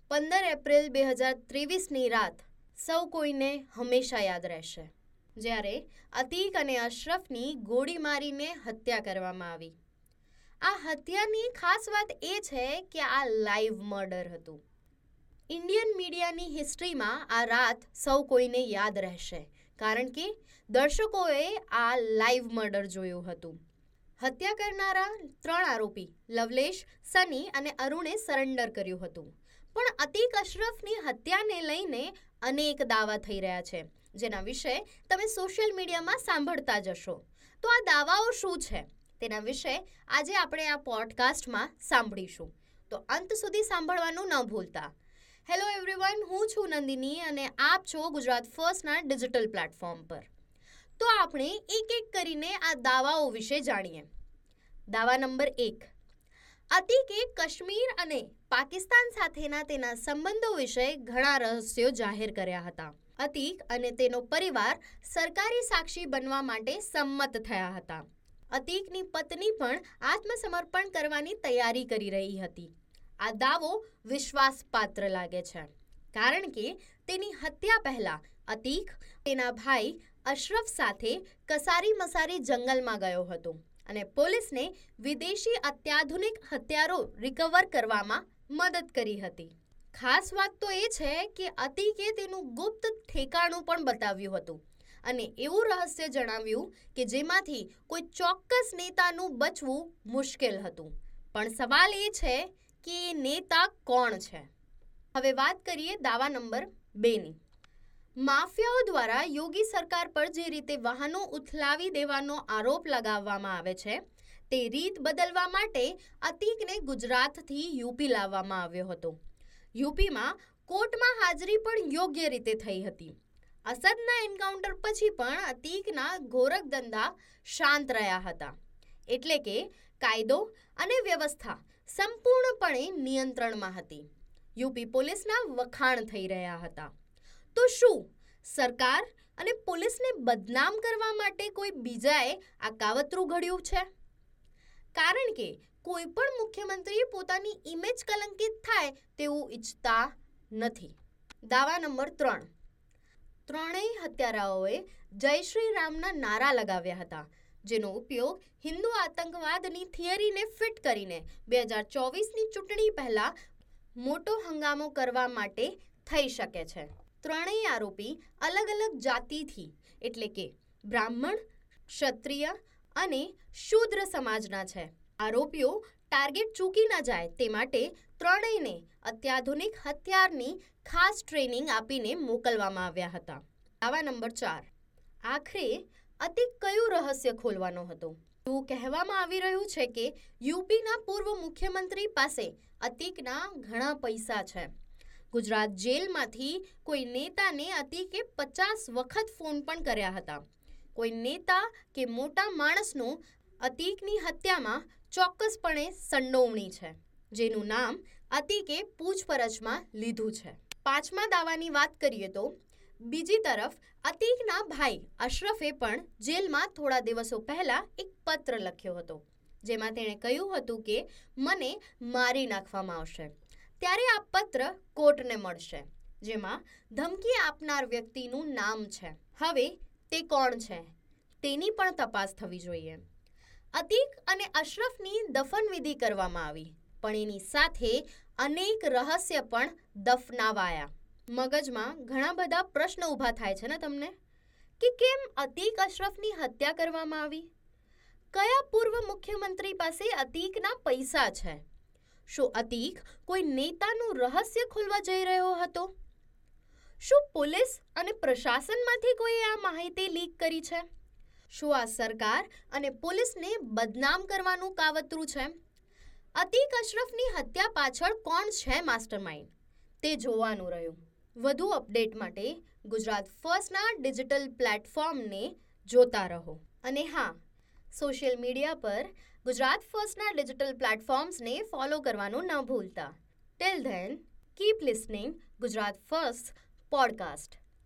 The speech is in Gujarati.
15 એપ્રિલ 2023ની રાત સૌ કોઈને હંમેશા યાદ રહેશે, જ્યારે અતીક અને અશરફની ગોળી મારીને હત્યા કરવામાં આવી. આ હત્યાની ખાસ વાત એ છે કે આ લાઈવ મર્ડર હતું. ઇન્ડિયન મીડિયાની હિસ્ટ્રીમાં આ રાત સૌ કોઈને યાદ રહેશે, કારણ કે દર્શકોએ આ લાઈવ મર્ડર જોયું હતું. હત્યા કરનારા 3 આરોપી લવલેશ, સની અને અરુણે સરેન્ડર કર્યું હતું. પણ અતીક અશરફની હત્યાને લઈને અનેક દાવા થઈ રહ્યા છે, જેના વિશે તમે સોશિયલ મીડિયામાં સાંભળતા જ હશો. તો આ દાવાઓ શું છે તેના વિશે આજે આપણે આ પોડકાસ્ટમાં સાંભળીશું. તો અંત સુધી સાંભળવાનું ન ભૂલતા. હેલો એવરીવન, હું છું નંદિની અને આપ છો ગુજરાત ફર્સ્ટના ડિજિટલ પ્લેટફોર્મ પર. તો આપણે એક એક કરીને આ દાવાઓ વિશે જાણીએ. દાવા નંબર 1. અતીકે કાશ્મીર અને પાકિસ્તાન સાથેના તેના સંબંધો વિશે ઘણા રહસ્યો જાહેર કર્યા હતા. અતીક અને તેનો પરિવાર સરકારી સાક્ષી બનવા માટે સંમત થયા હતા. અતીકની પત્ની પણ આત્મસમર્પણ કરવાની તૈયારી કરી રહી હતી. આ દાવો વિશ્વાસપાત્ર લાગે છે, કારણ કે તેની હત્યા પહેલા અતીક તેના ભાઈ અશરફ સાથે કસારી મસારી જંગલમાં ગયો હતો અને પોલીસને વિદેશી અત્યાધુનિક હથિયારો રિકવર કરવામાં મદદ કરી હતી. ખાસ વાત તો એ છે કે અતીકે તેનું ગુપ્ત ઠેકાણું પણ બતાવ્યું હતું અને એવું રહસ્ય જણાવ્યું કે જેમાંથી કોઈ ચોક્કસ નેતાનું બચવું મુશ્કેલ હતું. પણ સવાલ એ છે કે એ નેતા કોણ છે? હવે વાત કરીએ દાવા નંબર 2ની. માફિયાઓ દ્વારા યોગી સરકાર પર જે રીતે વાહનો ઉથલાવી દેવાનો આરોપ લગાવવામાં આવે છે, તે રીત બદલવા માટે અતીકને ગુજરાતથી યુપી લાવવામાં આવ્યો હતો. યુપીમાં કોર્ટમાં હાજરી પણ યોગ્ય રીતે થઈ હતી. અસદના એન્કાઉન્ટર પછી પણ અતીકના ગોરખધંધા શાંત રહ્યા હતા, એટલે કે કાયદો અને વ્યવસ્થા સંપૂર્ણપણે નિયંત્રણમાં હતી. યુપી પોલીસના વખાણ થઈ રહ્યા હતા. તો શું સરકાર અને પોલીસને બદનામ કરવા માટે કોઈ બીજાએ આ કાવતરું ઘડ્યું છે? કારણ કે કોઈ પણ મુખ્યમંત્રી પોતાની ઇમેજ કલંકિત થાય તેવું ઈચ્છતા નથી. દાવા નંબર 3. ત્રણેય હત્યારાઓએ જય શ્રી રામના નારા લગાવ્યા હતા, જેનો ઉપયોગ હિન્દુ આતંકવાદની થિયરીને ફિટ કરીને 2024ની ચૂંટણી પહેલા મોટો હંગામો કરવા માટે થઈ શકે છે. ત્રણેય આરોપી અલગ અલગ જાતિથી, એટલે કે બ્રાહ્મણ, ક્ષત્રિય અને શૂદ્ર સમાજના છે. આરોપીઓ ટાર્ગેટ ચૂકી ન જાય તે માટે ત્રણેયને અત્યાધુનિક હથિયારની ખાસ ટ્રેનિંગ આપીને મોકલવામાં આવ્યા હતા. દાવા નંબર 4. આખરે અતીક કયું રહસ્ય ખોલવાનો હતો? એવું કહેવામાં આવી રહ્યું છે કે યુપીના પૂર્વ મુખ્યમંત્રી પાસે અતીકના ઘણા પૈસા છે. ગુજરાત જેલમાંથી કોઈ નેતાને અતીકે 50 વખત ફોન પણ કર્યા હતા. કોઈ નેતા કે મોટા માણસનું અતીકની હત્યામાં ચોક્કસપણે સંડોવણી છે, જેનું નામ અતીકે પૂછપરછમાં લીધું છે. 5મા દાવાની વાત કરીએ તો બીજી તરફ અતીકના ભાઈ અશરફે પણ જેલમાં થોડા દિવસો પહેલા એક પત્ર લખ્યો હતો, જેમાં તેણે કહ્યું હતું કે મને મારી નાખવામાં આવશે ત્યારે આ પત્ર કોર્ટને મળશે, જેમાં ધમકી આપનાર વ્યક્તિનું નામ છે. હવે તે કોણ છે તેની પણ તપાસ થવી જોઈએ. અતીક અને અશરફની દફનવિધિ કરવામાં આવી, પણ એની સાથે અનેક રહસ્ય પણ દફનાવાયા. મગજમાં ઘણા બધા પ્રશ્નો ઊભા થાય છે ને તમને, કે કેમ અતીક અશરફની હત્યા કરવામાં આવી? કયા પૂર્વ મુખ્યમંત્રી પાસે અતીકના પૈસા છે? શું અતીક કોઈ નેતાનું રહસ્ય ખોલવા જઈ રહ્યો હતો? શું પોલીસ અને પ્રશાસનમાંથી કોઈએ આ માહિતી લીક કરી છે? શું આ સરકાર અને પોલીસને બદનામ કરવાનું કાવતરું છે? અતીક અશરફની હત્યા પાછળ કોણ છે માસ્ટરમાઇન્ડ, તે જોવાનું રહ્યું. વધુ અપડેટ માટે ગુજરાત ફર્સ્ટના ડિજિટલ પ્લેટફોર્મને જોતા રહો. અને હા, સોશિયલ મીડિયા પર ગુજરાત ફર્સ્ટના ડિજિટલ પ્લેટફોર્મ્સને ફોલો કરવાનું ન ભૂલતા. Till then, keep listening Gujarat First podcast.